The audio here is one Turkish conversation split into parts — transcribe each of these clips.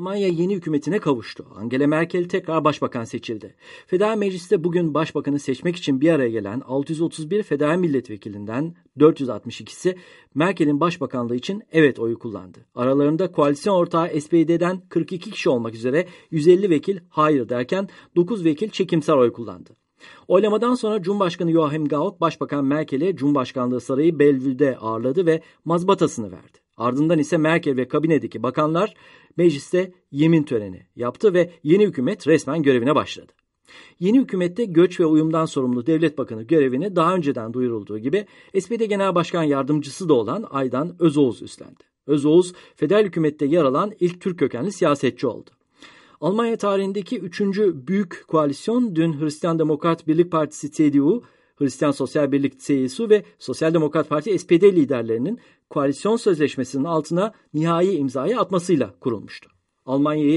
Almanya yeni hükümetine kavuştu. Angela Merkel tekrar başbakan seçildi. Federal Meclis'te bugün başbakanı seçmek için bir araya gelen 631 federal milletvekilinden 462'si Merkel'in başbakanlığı için evet oyu kullandı. Aralarında koalisyon ortağı SPD'den 42 kişi olmak üzere 150 vekil hayır derken 9 vekil çekimser oy kullandı. Oylamadan sonra Cumhurbaşkanı Joachim Gauck, Başbakan Merkel'e Cumhurbaşkanlığı Sarayı Belleville'de ağırladı ve mazbatasını verdi. Ardından ise Merkel ve kabinedeki bakanlar mecliste yemin töreni yaptı ve yeni hükümet resmen görevine başladı. Yeni hükümette göç ve uyumdan sorumlu devlet bakanı görevini daha önceden duyurulduğu gibi SPD Genel Başkan Yardımcısı da olan Aydan Özoğuz üstlendi. Özoğuz, federal hükümette yer alan ilk Türk kökenli siyasetçi oldu. Almanya tarihindeki 3. büyük koalisyon dün Hristiyan Demokrat Birlik Partisi CDU, Hristiyan Sosyal Birlik CSU ve Sosyal Demokrat Parti SPD liderlerinin koalisyon sözleşmesinin altına nihai imzayı atmasıyla kurulmuştu. Almanya'yı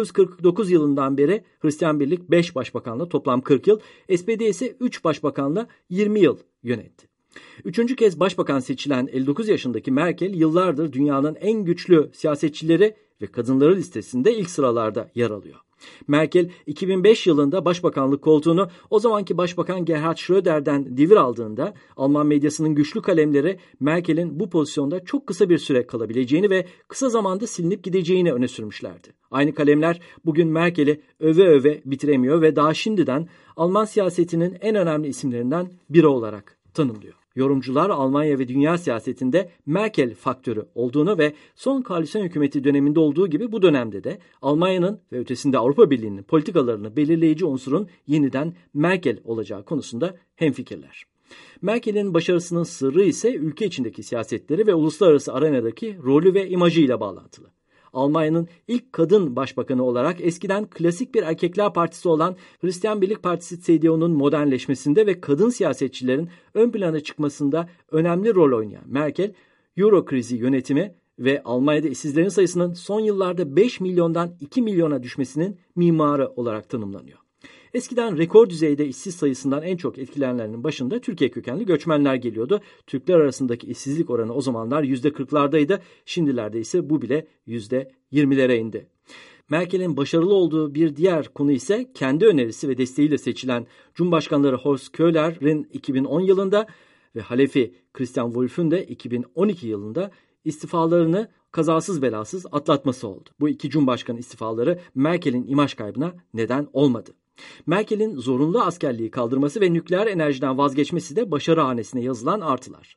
1949 yılından beri Hristiyan Birlik 5 başbakanla toplam 40 yıl, SPD ise 3 başbakanla 20 yıl yönetti. Üçüncü kez başbakan seçilen 59 yaşındaki Merkel yıllardır dünyanın en güçlü siyasetçileri ve kadınları listesinde ilk sıralarda yer alıyor. Merkel 2005 yılında başbakanlık koltuğunu o zamanki başbakan Gerhard Schröder'den devir aldığında Alman medyasının güçlü kalemleri Merkel'in bu pozisyonda çok kısa bir süre kalabileceğini ve kısa zamanda silinip gideceğini öne sürmüşlerdi. Aynı kalemler bugün Merkel'i öve öve bitiremiyor ve daha şimdiden Alman siyasetinin en önemli isimlerinden biri olarak tanımlıyor. Yorumcular Almanya ve dünya siyasetinde Merkel faktörü olduğunu ve son koalisyon hükümeti döneminde olduğu gibi bu dönemde de Almanya'nın ve ötesinde Avrupa Birliği'nin politikalarını belirleyici unsurun yeniden Merkel olacağı konusunda hemfikirler. Merkel'in başarısının sırrı ise ülke içindeki siyasetleri ve uluslararası arenadaki rolü ve imajıyla bağlantılı. Almanya'nın ilk kadın başbakanı olarak eskiden klasik bir erkekler partisi olan Hristiyan Birlik Partisi CDU'nun modernleşmesinde ve kadın siyasetçilerin ön plana çıkmasında önemli rol oynayan Merkel, Euro krizi yönetimi ve Almanya'da işsizlerin sayısının son yıllarda 5 milyondan 2 milyona düşmesinin mimarı olarak tanımlanıyor. Eskiden rekor düzeyde işsiz sayısından en çok etkilenenlerin başında Türkiye kökenli göçmenler geliyordu. Türkler arasındaki işsizlik oranı o zamanlar %40'lardaydı. Şimdilerde ise bu bile %20'lere indi. Merkel'in başarılı olduğu bir diğer konu ise kendi önerisi ve desteğiyle seçilen Cumhurbaşkanları Horst Köhler'in 2010 yılında ve halefi Christian Wulff'un da 2012 yılında istifalarını kazasız belasız atlatması oldu. Bu iki Cumhurbaşkanı istifaları Merkel'in imaj kaybına neden olmadı. Merkel'in zorunlu askerliği kaldırması ve nükleer enerjiden vazgeçmesi de başarı hanesine yazılan artılar.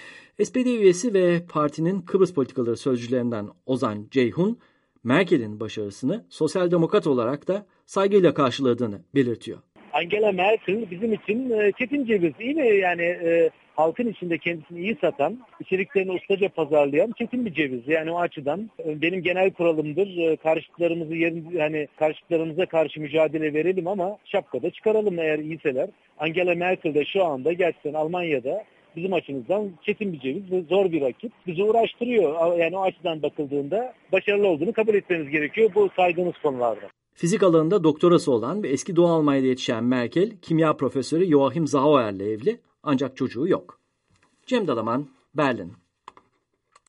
SPD üyesi ve partinin Kıbrıs politikaları sözcülerinden Ozan Ceyhun, Merkel'in başarısını sosyal demokrat olarak da saygıyla karşıladığını belirtiyor. Angela Merkel bizim için çetin ceviz, iyi mi? Yani halkın içinde kendisini iyi satan, içeriklerini ustaca pazarlayan çetin bir ceviz. Yani o açıdan benim genel kuralımdır. Karşıtlarımıza karşı mücadele verelim ama şapkada çıkaralım eğer iyiyseler. Angela Merkel de şu anda gerçekten Almanya'da bizim açımızdan çetin bir ceviz ve zor bir rakip. Bizi uğraştırıyor. Yani o açıdan bakıldığında başarılı olduğunu kabul etmeniz gerekiyor bu saydığımız konularda. Fizik alanında doktorası olan ve eski Doğu Almanya'da yetişen Merkel, kimya profesörü Joachim Sauer'le evli ancak çocuğu yok. Cem Dalaman, Berlin.